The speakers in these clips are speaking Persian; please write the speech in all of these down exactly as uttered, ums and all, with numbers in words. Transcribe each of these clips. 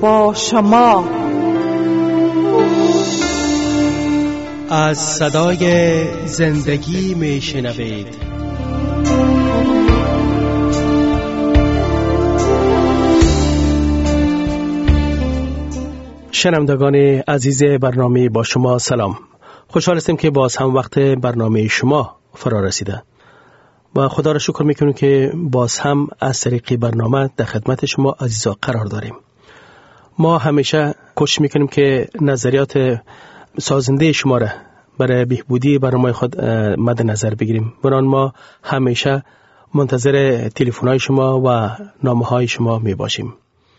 با شما. از صدای زندگی می شنوید. شنوندگان عزیز برنامه با شما سلام. خوشحال هستیم که باز هم وقت برنامه شما فرا رسیده و خدا را شکر میکنیم که باز هم از طریق برنامه در خدمت شما عزیزا قرار داریم. ما همیشه کوشش میکنیم که نظریات سازنده شما را برای بهبودی برنامه خود مد نظر بگیریم. بران ما همیشه منتظر تلفن های شما و نامه های شما می باشیم.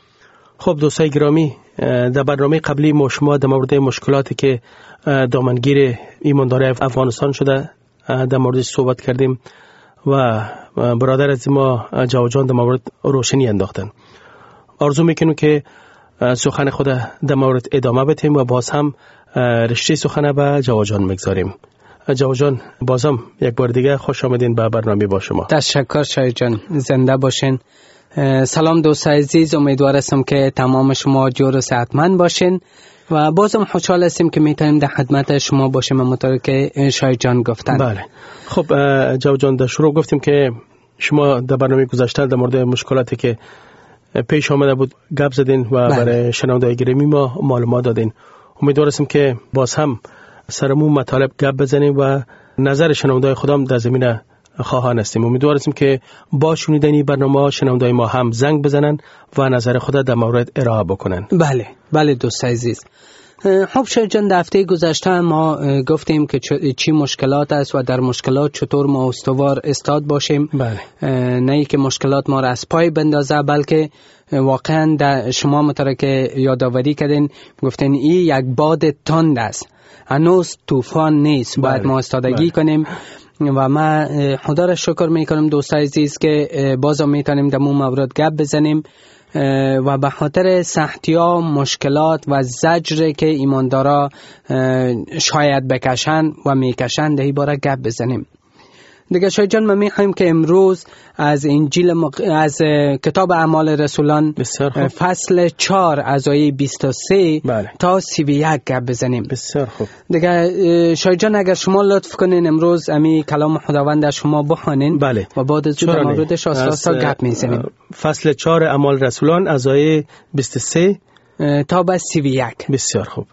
خب دوستای گرامی، در برنامه قبلی ما شما در مورد مشکلاتی که دامنگیر ایمانداری افغانستان شده در موردش صحبت کردیم و برادر از ما جواد جان در مورد روشنی انداختن. آرزو میکنم که سخن خود در مورد ادامه بدیم و باز هم رشته سخن به جواد جان میگذاریم. جواد جان، بازم یک بار دیگه خوش آمدین به برنامه با شما. تشکر شاید جان، زنده باشین. سلام دوست عزیز، امیدوار هستم که تمام شما جور و صحتمند باشین و بازم خوشحال هستیم که میتونیم در خدمت شما باشیم همونطور که شاید جان گفتن. بله. خب جواد جان، در شروع گفتیم که شما در برنامه گذشته در مورد مشکلاتی که پیش آمده بود گپ زدین و بله. برای شنوندگان گرامی ما معلومات دادین. امیدوار هستم که باز هم سرمون مطالب گپ بزنیم و نظر شنوندگان خودم در زمینه خواهان هستیم. امیدوار هستیم که با شنیدن برنامه شنوندگان ما هم زنگ بزنن و نظر خود در مورد ارائه بکنن. بله بله دوست عزیز. خب شاید جان، در هفته گذشته ما گفتیم که چی مشکلات است و در مشکلات چطور ما استوار استاد باشیم. بله. نه ای که مشکلات ما را از پای بندازه، بلکه واقعا در شما مترک یادآوری کردین، گفتین این یک باد تند است، هنوز طوفان نیست. باید بله. ما استادگی بله. کنیم و من خدا را شکر میکنم دوست عزیز که بازم میتونیم در اون مورد گپ بزنیم و به خاطر سختی‌ها، مشکلات و زجر که ایماندارا شاید بکشن و میکشن در این باره گپ بزنیم. دیگه شاید جان، ما میخوایم که امروز از انجیل مق... از کتاب اعمال رسولان فصل چهار از آیه بیست و سه بله. تا سی و یک گپ بزنیم. بسیار خوب. دیگه شاید جان، اگر شما لطف کنین امروز امی کلام خداوند از شما بخوانین. بله. و بعد از در موردش آساسا گپ میزنیم. فصل چهار اعمال رسولان از آیه بیست و سه تا به سی و یک. بسیار خوب.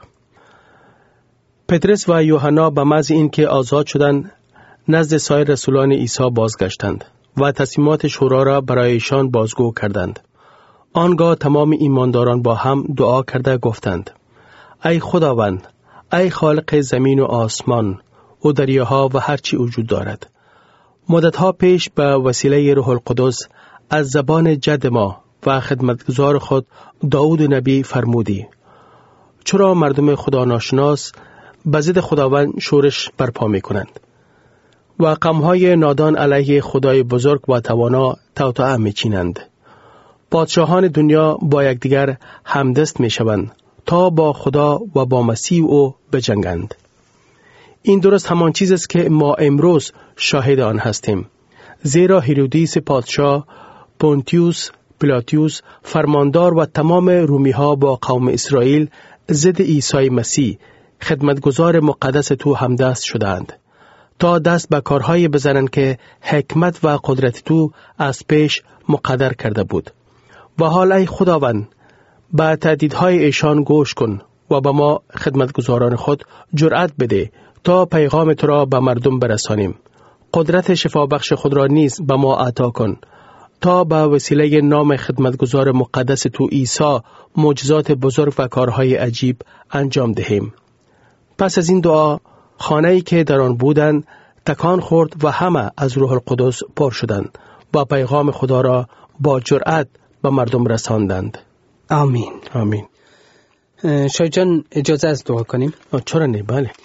پترس و یوحنا به محض اینکه آزاد شدند نزد سایر رسولان عیسی بازگشتند و تصمیمات شورا را برای ایشان بازگو کردند. آنگاه تمام ایمانداران با هم دعا کرده گفتند: ای خداوند، ای خالق زمین و آسمان و دریاها و هر چی وجود دارد، مدتها پیش به وسیله روح القدس از زبان جد ما و خدمتگزار خود داود نبی فرمودی: چرا مردم خدا ناشناس به ضد خداوند شورش برپا می کنند و قوم‌های نادان علیه خدای بزرگ و توانا توطئه می‌چینند. پادشاهان دنیا با یکدیگر همدست می‌شوند تا با خدا و با مسیح او بجنگند. این درست همان چیز است که ما امروز شاهد آن هستیم. زیرا هرودیس پادشاه، پونتیوس پیلاتوس فرماندار و تمام رومی‌ها با قوم اسرائیل ضد عیسی مسیح خدمتگزار مقدس تو همدست شدند تا دست به کارهای بزنند که حکمت و قدرت تو از پیش مقدر کرده بود. و حالا ای خداوند، به تهدیدهای ایشان گوش کن و به ما خدمتگزاران خود جرأت بده تا پیغام تو را به مردم برسانیم. قدرت شفابخش خود را نیز به ما عطا کن تا به وسیله نام خدمتگزار مقدس تو عیسی معجزات بزرگ و کارهای عجیب انجام دهیم. پس از این دعا خانه‌ای که در آن بودند تکان خورد و همه از روح القدس پر شدند و پیغام خدا را با جرأت به مردم رساندند. آمین. آمین. شاید جان، اجازه است دعا کنیم؟ چرا نه؟ بله.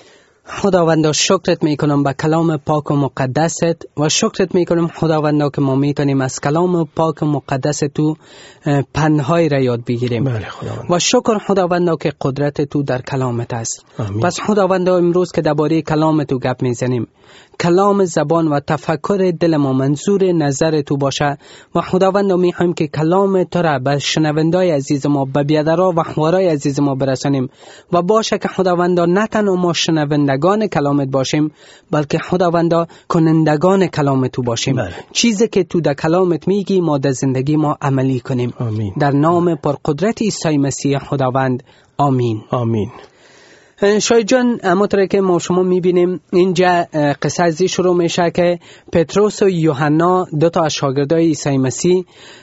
خداوندا شکرت میکنم به کلام پاک و مقدست و شکرت میکنم خداوندا که ما میتونیم از کلام پاک و مقدس تو پندهای را یاد بگیریم. بله خداوند. و شکر خداوندا که قدرت تو در کلامت است. آمین. پس خداوندا امروز که درباره کلام تو گپ میزنیم، کلام زبان و تفکر دل ما منظور نظر تو باشه و خداوندا میخوایم که کلام تو را به شنوندای عزیز ما، به بیادرها و خوارای عزیز ما برسانیم و باشه که خداوندا نه تنها ما شنوندگان کلامت باشیم بلکه خداوندا کنندگان کلام تو باشیم. بله. چیزی که تو در کلامت میگی ما در زندگی ما عملی کنیم. آمین. در نام پرقدرت عیسی مسیح خداوند، آمین. آمین. شاید جان، همونطور که ما شما میبینیم اینجا قصه ازی شروع میشه که پتروس و یوحنا دو تا از شاگردای عیسی مسیح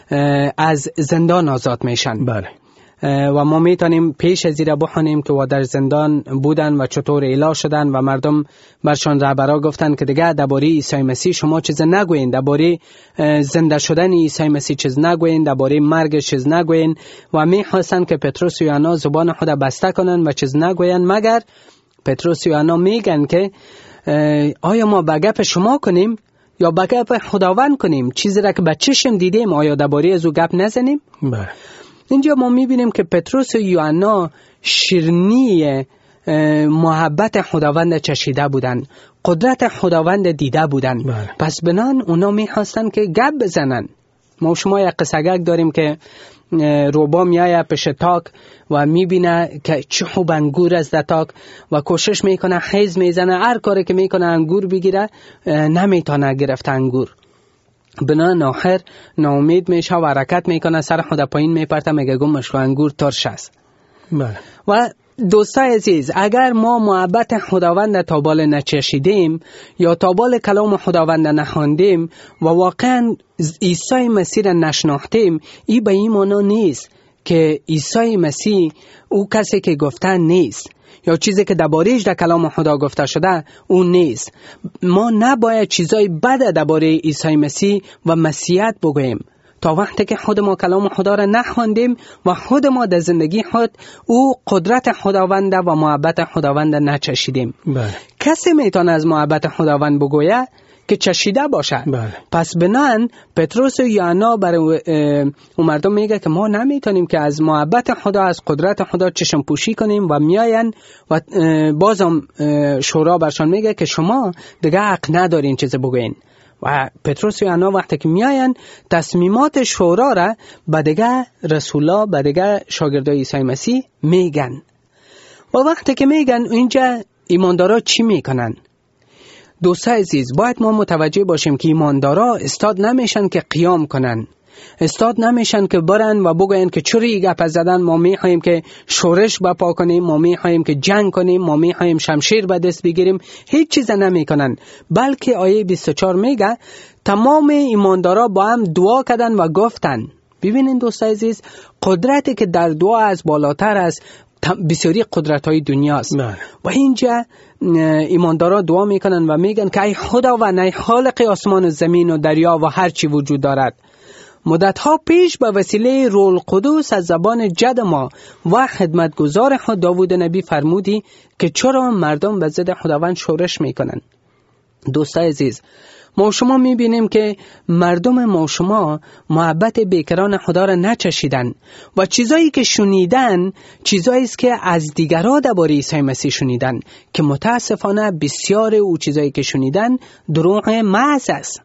از زندان آزاد میشن. بله. و ما میتونیم پیش از این بخونیم که و در زندان بودن و چطور اعلان شدن و مردم برشان رهبرا گفتن که دیگه درباره عیسی مسیح شما چیز نگوین، درباره زنده شدن عیسی مسیح چیز نگوین، درباره مرگ چیز نگوین و میخواستن که پتروس و یوحنا زبان خود بسته کنن و چیز نگوین، مگر پتروس و یوحنا میگن که آیا ما به گپ شما کنیم یا به گپ خداوند کنیم؟ چیزی را که به چشم دیدیم آیا درباره از او گپ نزنیم؟ بله. اینجا ما میبینیم که پتروس و یوحنا شیرینی محبت خداوند چشیده بودن، قدرت خداوند دیده بودن. بله. پس بنان اونا میخواستن که گپ بزنن. ما شما یک قصه‌گک داریم که روبا میایه پیش تاک و میبینه که چه خوب انگور از در تاک و کوشش میکنه، خیز میزنه، هر کاری که میکنه انگور بگیره نمیتونه گرفت انگور. بنان آخر ناامید میشه و حرکت میکنه، سر خود پایین میپرته، میگه گمش کن انگور ترش است. بله. و دوستای عزیز، اگر ما محبت خداوند تا بال نچشیدیم یا تا بال کلام خداوند نخواندیم و واقعا عیسی مسیح را نشناختیم، این به این معنا نیست که عیسی مسیح او کسی که گفتن نیست یا چیزی که درباره‌اش در کلام خدا گفته شده اون نیست. ما نباید چیزای بد درباره عیسی مسیح و مسیحیت بگوییم تا وقتی که خود ما کلام خدا را نخواندیم و خود ما در زندگی خود او قدرت خداوند و محبت خداوند نچشیدیم. بله. کسی میتونه از محبت خداوند بگوید که چشیده باشه. بله. پس بنان پتروس و یوحنا برای اون مردم میگه که ما نمیتونیم که از محبت خدا، از قدرت خدا چشم پوشی کنیم و میاین و بازم شورا برشان میگه که شما دیگه حق ندارین چیز بگوین. و پتروس و یوحنا وقتی که میاین تصمیمات شورا را به دیگه رسولا، به دیگه شاگردای عیسی مسیح میگن. و وقتی که میگن اینجا ایماندارا چی میکنن؟ دوستای عزیز، باید ما متوجه باشیم که ایماندارا استاد نمیشن که قیام کنن، استاد نمیشن که برن و بگوین که چوری گپ زدن ما میخوایم که شورش بپا کنیم، ما میخوایم که جنگ کنیم، ما میخوایم شمشیر به دست بگیریم. هیچ چیز نمیکنن، بلکه آیه بیست و چهار میگه تمام ایماندارا با هم دعا کردن و گفتن. ببینین دوستای عزیز، قدرتی که در دعا از بالاتر از بسیاری قدرت های دنیاست. و اینجا ایماندارا دعا میکنن و میگن که ای خداوند، ای خالق آسمان و زمین و دریا و هر چی وجود دارد، مدت ها پیش به وسیله روح القدس از زبان جد ما و خدمتگزار خود داوود نبی فرمودی که چرا مردم به ضد خداوند شورش میکنن. دوستای عزیز، ما شما میبینیم که مردم ما شما محبت بیکران خدا را نچشیدن و چیزایی که شنیدن چیزایی است که از دیگران درباره عیسی مسیح شنیدن که متاسفانه بسیار او چیزایی که شنیدن دروغ محض است.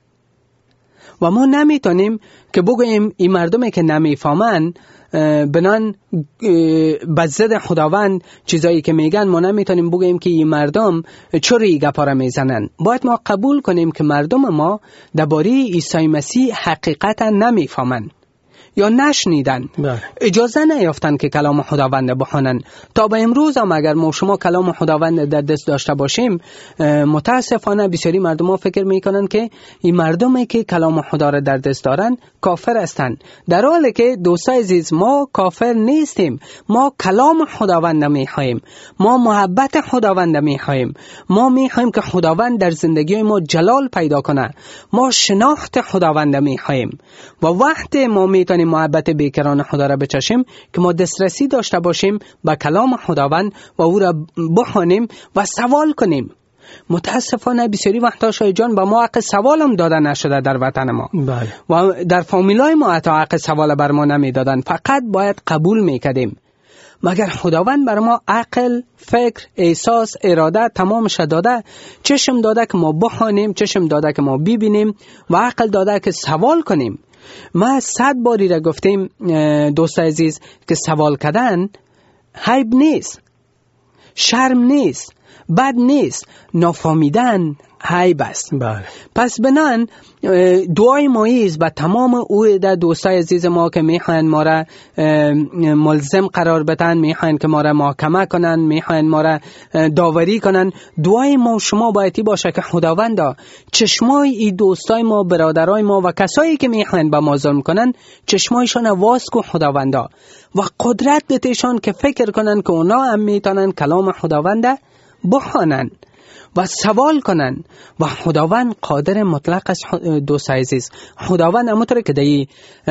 و ما نمیتونیم که بگوییم این مردمی که نمیفهمن بنان به ضد خداوند چیزایی که میگن، ما نمیتونیم بگوییم که این مردم چوری گپا را میزنن. باید ما قبول کنیم که مردم ما درباره عیسی مسیح حقیقتا نمیفهمن یا نشنیدن، بله. اجازه نیافتن که کلام خداوند بخوانن. تا به امروز هم اگر ما شما کلام خداوند در دست داشته باشیم، متاسفانه بسیاری مردم ها فکر میکنن که این مردمی که کلام خدا را در دست دارن کافر هستند، در حالی که دوستای عزیز ما کافر نیستیم. ما کلام خداوند میخواهیم، ما محبت خداوند میخواهیم، ما میخواهیم که خداوند در زندگی ما جلال پیدا کنه، ما شناخت خداوند میخواهیم. و وقتی ما میتونیم میتونیم محبت بیکران خدا را بچشیم که ما دسترسی داشته باشیم به کلام خداوند و او را بخوانیم و سوال کنیم. متاسفانه بسیاری وقتا شاید جان به ما حق سوال هم داده نشده در وطن ما. بله. و در فامیلای ما حتی حق سوال بر ما نمیدادن، فقط باید قبول میکردیم. مگر خداوند بر ما عقل، فکر، احساس، اراده تمامش داده، چشم داده که ما بخوانیم، چشم داده که ما ببینیم و عقل داده که سوال کنیم. ما صد باری را گفتیم دوست عزیز که سوال کردن عیب نیست، شرم نیست، بد نیست، نافهمیدن عیب است. بله. پس بنان دعای ما است و تمام او دوستای عزیز ما که میخواین ما را ملزم قرار بدن، میخواین که ما را محاکمه کنن، میخواین ما را داوری کنن، دعای ما شما بایدی باشه که خداوندا چشمای این دوستای ما، برادرای ما و کسایی که میخواین با ما ظلم کنن چشمایشان واز کو خداوندا و قدرت بهشان که فکر کنن که اونا هم میتونن کلام خداوندا بخوانن و سوال کنن و خداوند قادر مطلق است. دوست عزیز، خداوند همونطور که در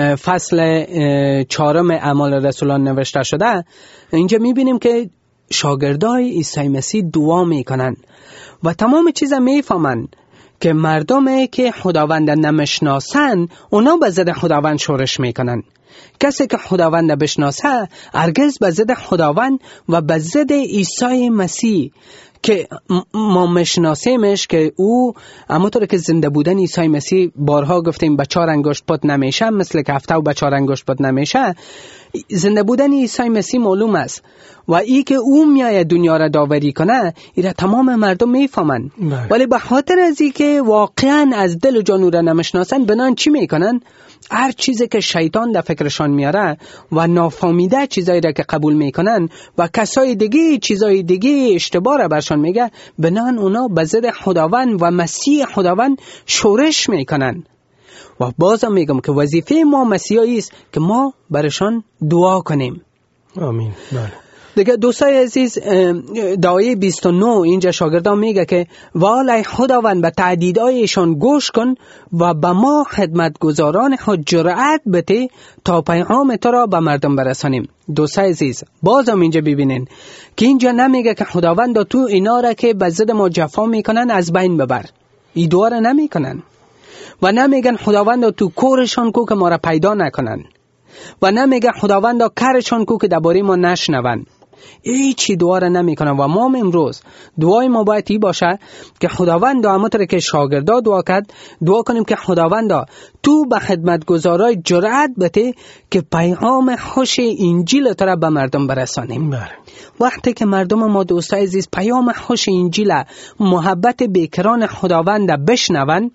فصل چهارم اعمال رسولان نوشته شده، اینجا میبینیم که شاگردای عیسی مسیح دعا میکنن و تمام چیزا میفهمن که مردمی که خداوند نمیشناسن اونا به ضد خداوند شورش میکنن. کسی که خداوند بشناسه هرگز به ضد خداوند و به ضد عیسی مسیح که ما مشناسیمش که او همونطور که زنده بودن عیسی مسیح بارها گفتیم به چهار انگشت پد نمیشه، مثل که هفته و به چهار انگشت پد نمیشه، زنده بودن عیسی مسیح معلوم است و ای که او میاد دنیا را داوری کنه ایره تمام مردم میفهمن. ولی به خاطر از ای که واقعا از دل و جان او را نمیشناسن بنان چی میکنن؟ هر چیزی که شیطان در فکرشان میاره و نافهمیده چیزایی را که قبول میکنن و کسای دیگه چیزای دیگه اشتباه را برشان میگه، بنان اونا به ضد خداوند و مسیح خداوند شورش میکنن. و بازم میگم که وظیفه ما مسیحایی است که ما برشان دعا کنیم. آمین. بله. دیگه دوستای عزیز، دعای بیست و نه اینجا شاگردان میگه که والای خداوند به تعدیدایشان گوش کن و به ما خدمتگزاران خود جرأت بده تا پیغام تو را به مردم برسانیم. دوستای عزیز، بازم اینجا ببینین که اینجا نمیگه که خداوند تو اینا را که به ضد ما جفا میکنن از بین ببر. این دعا را نمیکنن و نمیگن خداوند تو کورشان کو که ما را پیدا نکنن و نمیگه خداوند کارشان کو که درباره ما نشنون. هیچی دعا را نمیکنن و ما امروز دعای ما باید این باشه که خداوند همونطور که شاگردا دعا کرد دعا کنیم که خداوند تو به خدمتگزارای جرأت بده که پیغام خوش انجیل تو را به مردم برسانیم. بله. وقتی که مردم ما دوستای عزیز پیام خوش انجیل محبت بیکران خداوند بشنون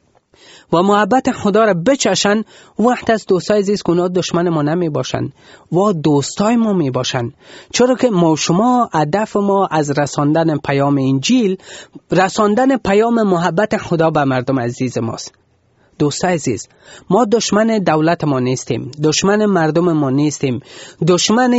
و محبت خدا را بچشن، وقت از دوستای عزیز که اونا دشمن ما نمی باشن و دوستای ما می باشن. چرا که ما شما هدف ما از رساندن پیام انجیل، رساندن پیام محبت خدا به مردم عزیز ماست. دوستای عزیز، ما دشمن دولت ما نیستیم، دشمن مردم ما نیستیم، دشمن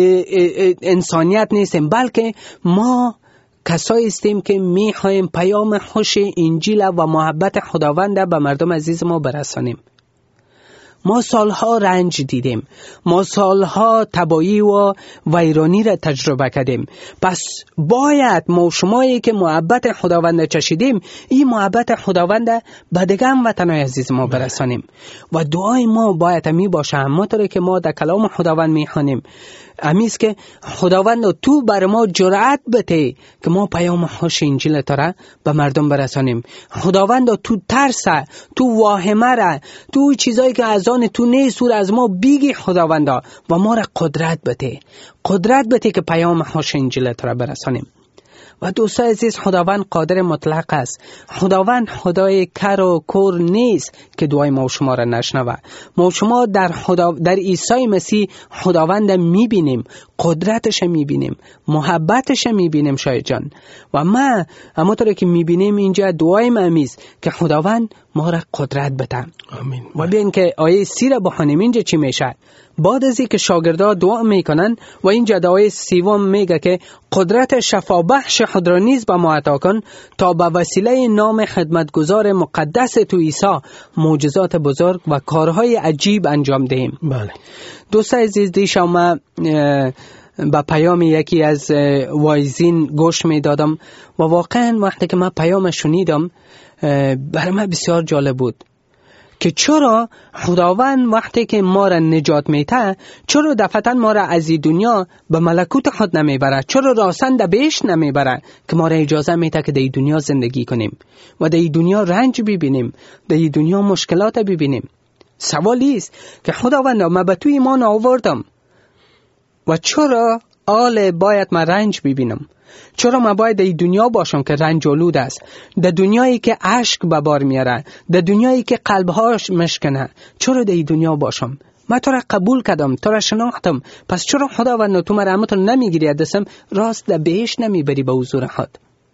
انسانیت نیستیم، بلکه ما کسایی هستیم که میخوایم پیام خوش انجیل و محبت خداوند به مردم عزیز ما برسانیم. ما سالها رنج دیدیم، ما سالها تباهی و ویرانی را تجربه کردیم. پس باید ما شمایی که محبت خداوند چشیدیم این محبت خداوند به دیگر وطنهای عزیز ما برسانیم. و دعای ما باید می باشه همونطور که ما در کلام خداوند میخوانیم، امیست که خداوند تو بر ما جرأت بده که ما پیام خوش انجیل تو را به مردم برسانیم. خداوند تو ترس، تو واهمه را، تو چیزایی که از آن تو نیست از ما بیگی خداوند و ما را قدرت بده، قدرت بده که پیام خوش انجیل تو را برسانیم. و دوستای عزیز، خداوند قادر مطلق است. خداوند خدای کر و کور نیست که دعای ما و شما را نشنوه. ما و شما در خدا در عیسی مسیح خداوند میبینیم، قدرتش میبینیم، محبتش میبینیم شاید جان. و ما همونطور که میبینیم اینجا دعای ما همیست که خداوند ما را قدرت بده. آمین. و ببین که آیه سی را بخونیم اینجا چی میشه. بعد از اینکه شاگردا دعا میکنن و اینجا در آیه سیوم میگه که قدرت شفابخش خود را نیز به ما عطا کن تا به وسیله نام خدمتگزار مقدس تو عیسی معجزات بزرگ و کارهای عجیب انجام دهیم. بله. دوستان عزیز، دیشب ما با پیام یکی از وایزین گوش میدادم و واقعا وقتی که من پیام شنیدم برای من بسیار جالب بود که چرا خداوند وقتی که ما را نجات میده چرا دفعتا ما را از این دنیا به ملکوت خود نمیبره، چرا راسن در بهشت نمیبره که ما را اجازه میده که در این دنیا زندگی کنیم و در این دنیا رنج ببینیم، در این دنیا مشکلات ببینیم. سوالی است که خداوند ما به تو ایمان آوردم و چرا آل باید من رنج ببینم؟ چرا من باید در این دنیا باشم که رنج آلود است، در دنیایی که اشک به بار میاره، در دنیایی که قلبهاش مشکنه؟ چرا در این دنیا باشم؟ من تو را قبول کردم، تو را شناختم، پس چرا خداوند تو مرا همتون نمیگیری دستم راست در بهشت نمیبری به حضور خود؟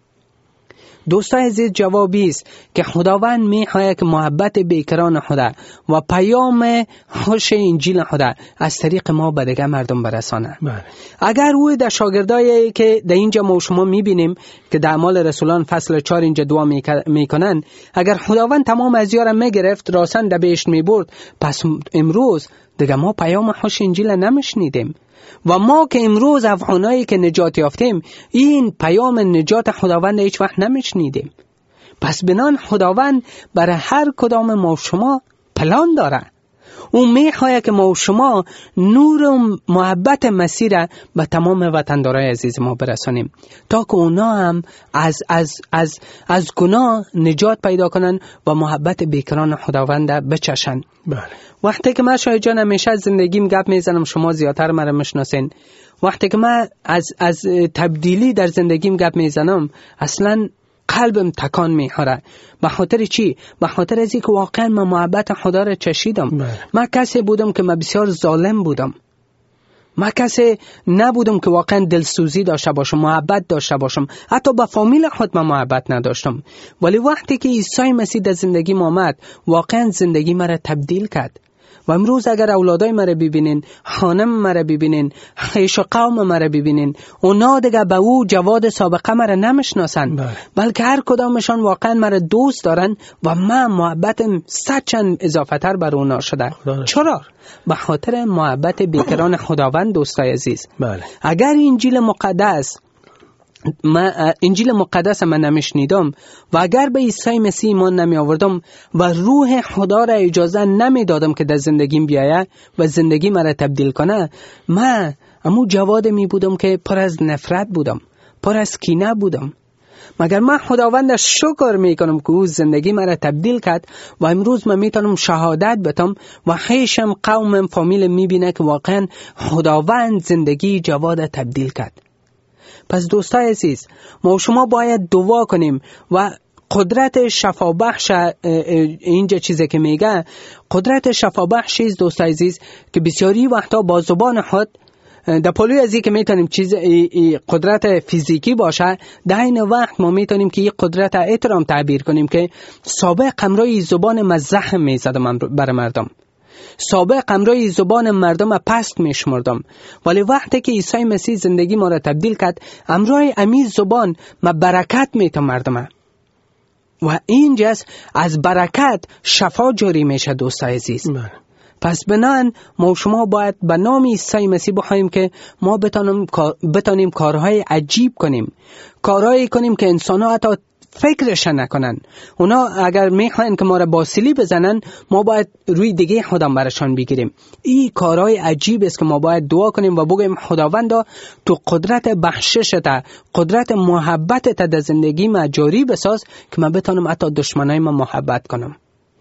دوستان عزیز، جوابی است که خداوند میخواهد که محبت بیکران خدا و پیام خوش انجیل خدا از طریق ما به دیگر مردم برسانه. بله. اگر او در شاگردایی که در اینجا ما و شما میبینیم که در اعمال رسولان فصل چهار اینجا دعا میکنن، اگر خداوند تمام از یارم میگرفت راسن در بهشت میبرد، پس امروز دیگه ما پیام خوش انجیل نمیشنیدیم و ما که امروز افغانایی که نجات یافتیم این پیام نجات خداوند هیچ وقت نمیشنیدیم. پس بنان خداوند برای هر کدام ما و شما پلان داره. او میخواه که ما و شما نور و محبت مسیح را به تمام وطندارای عزیز ما برسانیم تا که اونا هم از از از از گناه نجات پیدا کنن و محبت بیکران خداوند بچشن. بله. وقتی که من شاید جان همیشه از زندگیم گپ میزنم، شما زیادتر مرا میشناسین. وقتی که من از از تبدیلی در زندگیم گپ میزنم اصلا قلبم تکان میخوره. به خاطر چی؟ به خاطر از اینکه واقعا من محبت خدا را چشیدم. بله. من کسی بودم که من بسیار ظالم بودم. من کسی نبودم که واقعا دلسوزی داشته باشم، محبت داشته باشم. حتی با فامیل خود من محبت نداشتم. ولی وقتی که عیسی مسیح در زندگیم آمد واقعا زندگی مرا تبدیل کرد. و امروز اگر اولادای مرا ببینین، خانم مرا ببینین، خیش و قوم مرا ببینین، اونا دیگه به او جواد سابقه مرا نمیشناسن، بله. بلکه هر کدامشان واقعا مرا دوست دارن و من محبتم صد چند اضافه تر بر اونا شده. چرا؟ به خاطر محبت بیکران خداوند. دوستای عزیز، بله. اگر انجیل مقدس من انجیل مقدس من نمیشنیدم و اگر به عیسی مسیح ایمان نمی آوردم و روح خدا را اجازه نمی دادم که در زندگیم بیاید و زندگی مرا تبدیل کنه، من امو جواد می بودم که پر از نفرت بودم، پر از کینه بودم. مگر من خداوند شکر می کنم که او زندگی مرا تبدیل کرد و امروز من می تونم شهادت بدم و خیشم، قومم، فامیلم می بینه که واقعا خداوند زندگی جواد تبدیل کرد. پس دوستای عزیز، ما و شما باید دعا کنیم و قدرت شفابخش اینجا چیزی که میگه قدرت شفابخش است دوستای عزیز که بسیاری وقتا با زبان خود در پلوی از این که میتونیم چیز قدرت فیزیکی باشه، در این وقت ما میتونیم که این قدرت احترام تعبیر کنیم که سابق امروی زبان مزخم میزدم بر مردم، سابق امروی زبان مردم پست میشمردم، ولی وقتی که عیسی مسیح زندگی ما را تبدیل کرد امروی امی زبان ما برکت میتم مردم و اینجاست از برکت شفا جاری میشه. دوستای عزیز، بله. پس بنان ما شما باید به نام عیسی مسیح بخوایم که ما بتانیم بتانیم کارهای عجیب کنیم، کارهایی کنیم که انسان‌ها حتی فکرش نکنن. اونا اگر میخواین که ما را باسیلی بزنن ما باید روی دیگه خودم برشان بگیریم. این کارهای عجیب است که ما باید دعا کنیم و بگیم خداوندا تو قدرت بخششت، قدرت محبتت در زندگی ما جاری بساز که من بتونم حتی دشمنای ما محبت کنم.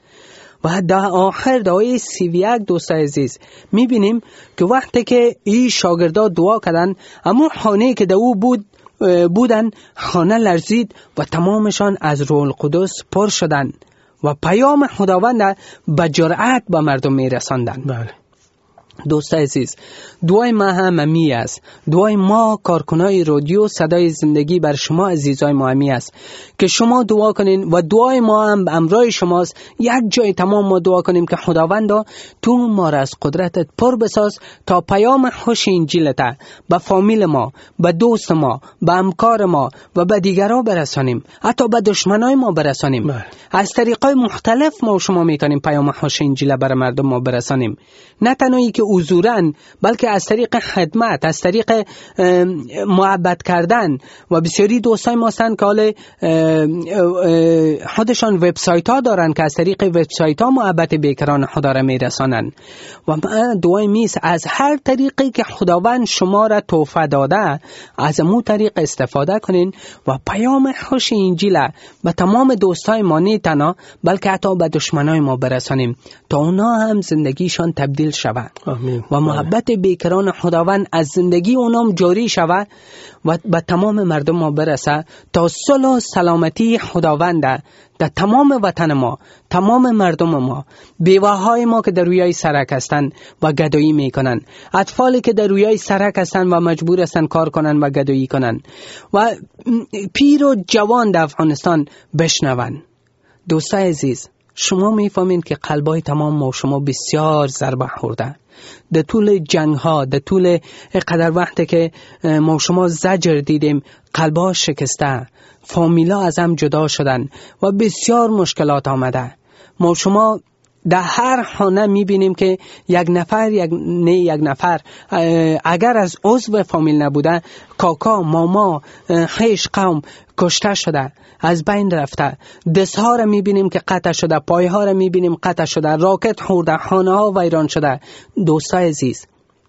و در آخر دعای سی و یک دوستای عزیز میبینیم که وقتی که این شاگردا دعا کردن اما خانه که در او بود بودن خانه لرزید و تمامشان از روح القدس پر شدن و پیام خداوند به جرأت به مردم میرساندن. بله. دوست عزیز، دعای ما هم امی است. دعای ما کارکنای رادیو صدای زندگی بر شما عزیزای ما امی است که شما دعا کنین و دعای ما هم امرای شماست. یک جای تمام ما دعا کنیم که خداوندا تو ما را از قدرتت پر بساز تا پیام خوش انجیلت به فامیل ما، به دوست ما، به همکار ما و به دیگرها برسانیم، حتی به دشمنای ما برسانیم. بله. از طریقای مختلف ما و شما میتونیم پیام خوش انجیل برای مردم ما برسانیم. نه تنهایی که حضوراً، بلکه از طریق خدمت، از طریق محبت کردن. و بسیاری دوستای ما هستند که حال خودشان وبسایت ها دارن که از طریق وبسایت ها محبت بیکران خدا را میرسانن. و من دعای میست از هر طریقی که خداوند شما را توفیق داده از امو طریق استفاده کنین و پیام خوش انجیل به تمام دوستای ما نه تنها بلکه حتی به دشمنای ما برسانیم تا اونا هم زندگیشان تبدیل شود و محبت بیکران خداوند از زندگی اونام جاری شود و به تمام مردم ما برسه تا صلح و سلامتی خداوند در تمام وطن ما، تمام مردم ما، بیوه های ما که در رویای سرک هستند و گدایی میکنن، اطفالی که در رویای سرک هستند و مجبور هستند کار کنن و گدایی کنن و پیر و جوان در افغانستان بشنون. دوستای عزیز، شما میفهمین که قلبای تمام ما و شما بسیار ضربه خورده. در طول جنگ ها، در طول قدر وقتی که ما و شما زجر دیدیم، قلبها شکسته، فامیلا از هم جدا شدن و بسیار مشکلات آمده. ما و شما در هر خانه میبینیم که یک نفر یک نه یک نفر اگر از عضو فامیل نبوده، کاکا، ماما، خیش قوم کشته شده، از بین رفته. دست ها را میبینیم که قطع شده، پای ها را میبینیم قطع شده، راکت خورده، خانه ها ویران شده. دوستای عزیز،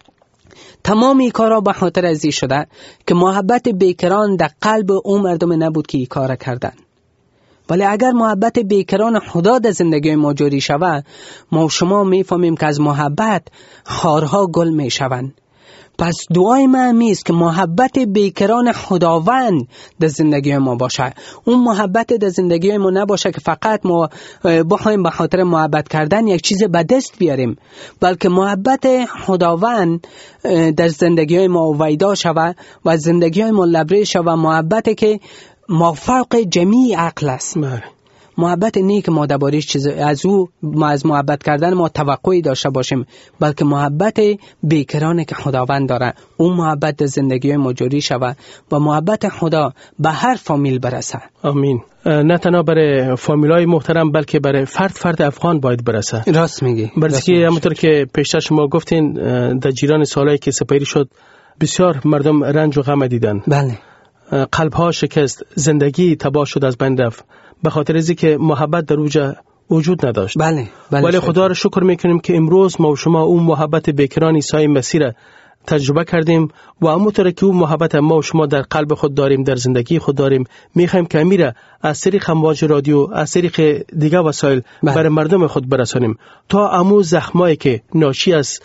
تمام این کارا به خاطر ازی شده که محبت بیکران در قلب اون مردم نبود که این کار کردن. ولی اگر محبت بیکران خدا در زندگی ما جاری شود، ما و شما میفهمیم که از محبت خارها گل میشوند. پس دعای من همیست که محبت بیکران خداوند در زندگی ما باشه. اون محبت در زندگی ما نباشه که فقط ما بخوایم به خاطر محبت کردن یک چیز به دست بیاریم، بلکه محبت خداوند در زندگی ما ویدا شود و زندگی ما لبریز شود. محبت که مافوق جمیع عقل است. محبت نیک ما دربارش چیز از او ما از محبت کردن ما توقعی داشته باشیم، بلکه محبت بیکرانه که خداوند داره، اون محبت در زندگی ما جاری شود و محبت خدا به هر فامیل برسه. آمین. نه تنها برای فامیلای محترم بلکه برای فرد فرد افغان باید برسه. راست میگی. برای همونطور که پیشتر شما گفتین در جریان سالایی که سپری شد بسیار مردم رنج و غم دیدن. بله. قلب ها شکست، زندگی تباه شد، از بین رفت به خاطر از اینکه محبت در اوجا وجود نداشت. بله. بله. ولی خدا را شکر میکنیم که امروز ما و شما اون محبت بیکران عیسی مسیح را تجربه کردیم و همونطور که اون محبت ما و شما در قلب خود داریم، در زندگی خود داریم، میخوایم که امیره از طریق امواج رادیو، از طریق دیگه وسایل برای مردم خود برسانیم تا امو زخمایی که ناشی از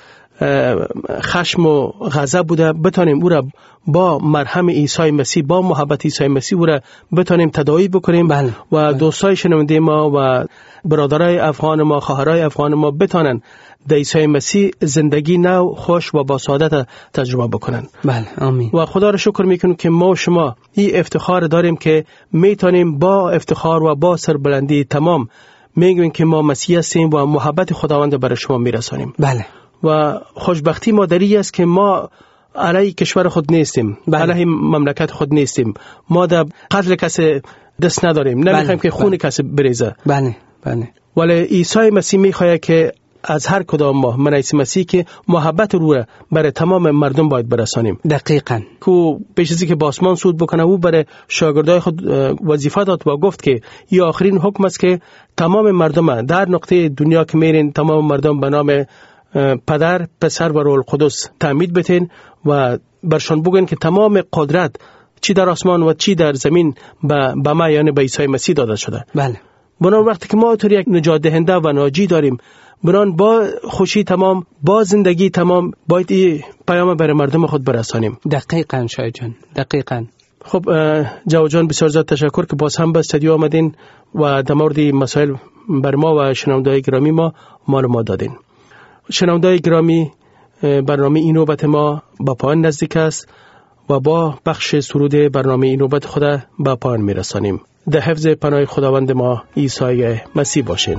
خشم و غضب بوده بتانیم او را با مرهم عیسی مسیح، با محبت عیسی مسیح او را بتانیم تداوی بکنیم. بله. و بله. دوستای شنونده ما و برادرای افغان ما، خواهرای افغان ما بتانن در عیسی مسیح زندگی نو، خوش و با سعادت تجربه بکنن. بله. آمین. و خدا را شکر میکنم که ما و شما این افتخار داریم که میتونیم با افتخار و با سربلندی تمام میگویم که ما مسیح هستیم و محبت خداوند برای شما میرسانیم. بله. و خوشبختی ما دری است که ما علیه کشور خود نیستیم. بله. علیه مملکت خود نیستیم. ما در قتل کسی دست نداریم. نمیخوایم بله. که خون بله. کسی بریزه. بله. بله. ولی عیسی مسیح میخواهد که از هر کدام ما، من عیسی مسیح، که محبت رو برای تمام مردم باید برسانیم. دقیقاً. که پیش از اینکه به آسمان صعود بکنه او برای شاگردای خود وظیفه داد و گفت که این آخرین حکم است که تمام مردم در نقطه دنیا که میرین، تمام مردم به نام پدر، پسر و روح القدس تعمید بتین و برشان بگن که تمام قدرت چی در آسمان و چی در زمین به ما، یعنی به عیسی مسیح داده شده. بله. بنابراین وقتی که ما طور یک نجات دهنده و ناجی داریم، بنابراین با خوشی تمام، با زندگی تمام باید این پیام برای مردم خود برسانیم. دقیقاً شاید جان، دقیقاً. خب جواد جان، بسیار زیاد تشکر که باز هم به استودیو آمدین و در مورد مسائل بر ما و شنونده‌های گرامی ما معلومات دادین. شنونده‌های گرامی، برنامه این نوبت ما با پایان نزدیک است و با بخش سرود برنامه این نوبت خود به پایان میرسانیم. در حفظ پناه خداوند ما عیسی مسیح باشین.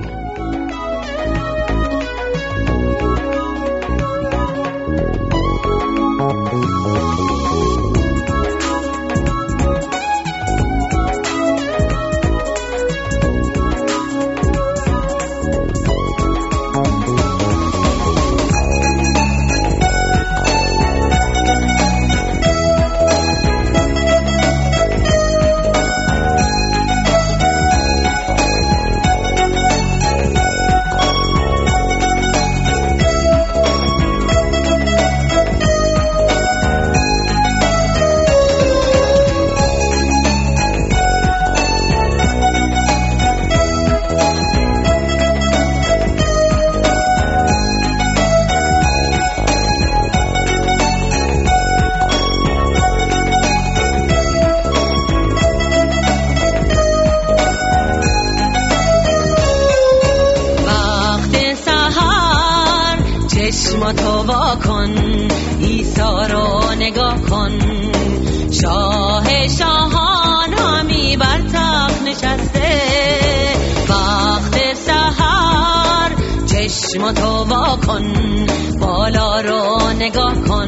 چشماتو وا کن، عیسی رو نگاه کن، شاه شاهان همی بر تخت نشسته. وقت سحر چشماتو وا کن، بالا رو نگاه کن،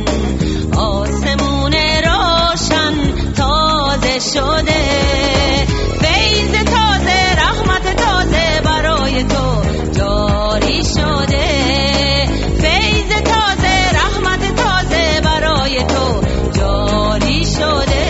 آسمون روشن تازه شده، فیض تازه رحمت تازه برای تو جاری شده، فیض تازه رحمت تازه برای تو جاری شده.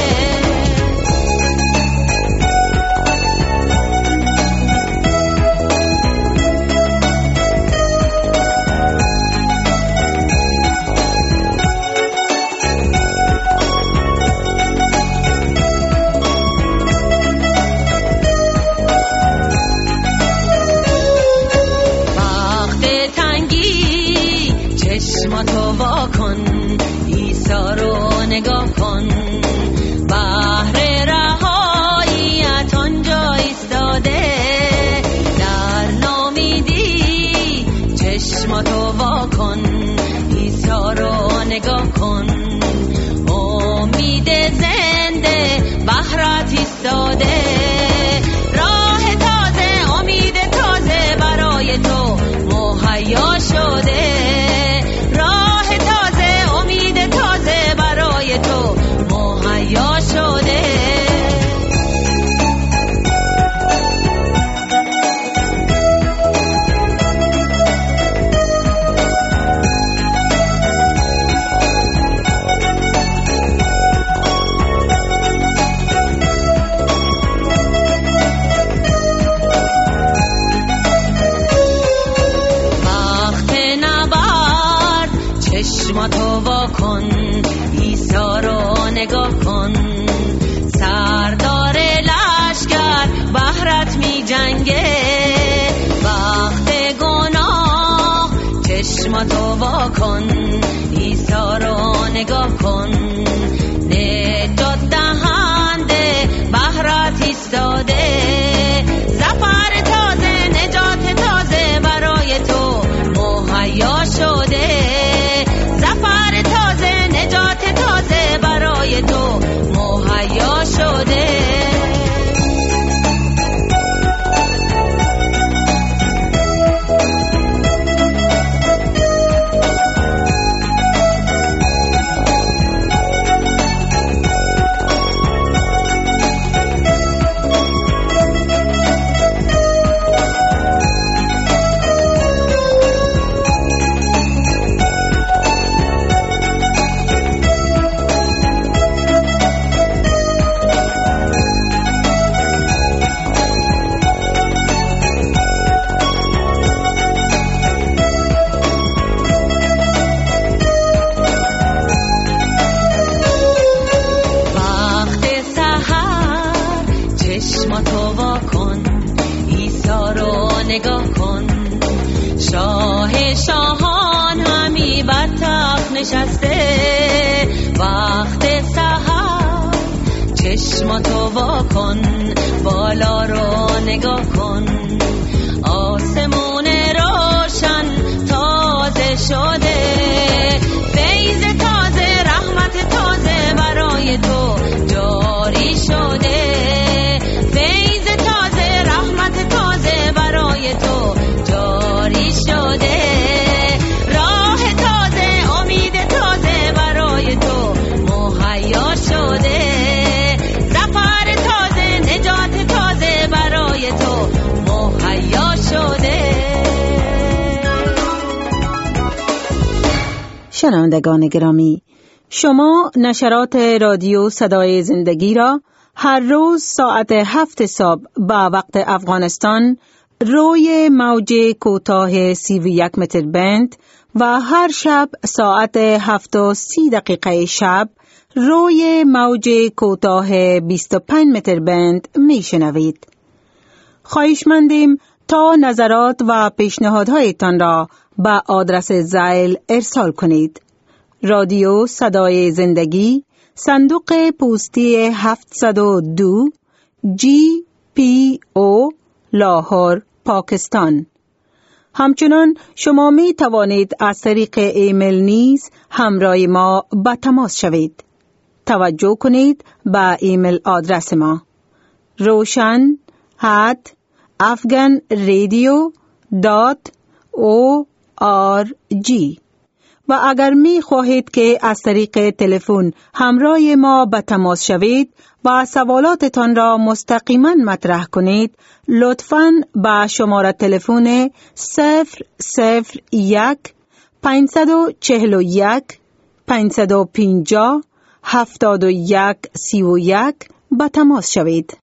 چشماتو وا کن، عیسی رو نگاه کن، بحر رهاییت آنجا ایستاده. در نامیدی چشماتو وا کن، عیسی رو نگاه کن، امید زنده بحرت ایستاده. راه تازه امید تازه برای تو مهیا شده، راه تازه امید تازه برای تو مهیا شده. چشماتو وا کن، عیسی رو نگاه کن، سردار لشکر بحرت می جنگه. وقت گناه چشماتو وا کن، عیسی رو نگاه کن، نجات دهنده بحرت ایستاده. ظفر تازه نجات تازه برای تو مهیا شده، ظفر تازه نجات تازه برای تو مهیا شده. چشماتو وا کن، عیسی رو نگاه کن، شاه شاهان همی بر تخت نشسته. وقت سحر چشماتو وا کن، بالا رو نگاه کن، آسمون روشن تازه شده. فیض تازه رحمت تازه برای تو جاری شده، فیض تازه رحمت تازه برای تو جاری شده، راه تازه امید تازه برای تو مهیا شده، ظفر تازه نجات تازه برای تو مهیا شده. شنوندگان گرامی، شما نشرات رادیو صدای زندگی را هر روز ساعت هفت صبح به وقت افغانستان روی موج کوتاه سی و یک متر بند و هر شب ساعت هفت و سی دقیقه شب روی موج کوتاه بیست و پنج متر بند می شنوید. خواهشمندیم تا نظرات و پیشنهادهایتان را به آدرس زائل ارسال کنید. رادیو صدای زندگی، صندوق پستی هفتصد و دو، جی پی او، لاهور، پاکستان. همچنان شما می توانید از طریق ایمیل نیز همراه ما به تماس شوید. توجه کنید به ایمیل آدرس ما روشن ات افغان رادیو دات او آر جی. و اگر می خواهید که از طریق تلفن همراه ما به تماس شوید و سوالاتتان را مستقیما مطرح کنید، لطفاً به شماره تلفن صفر صفر یک پانصد و چهل و یک پانصد و پنجاه هفتاد و یک سی و یک به تماس شوید.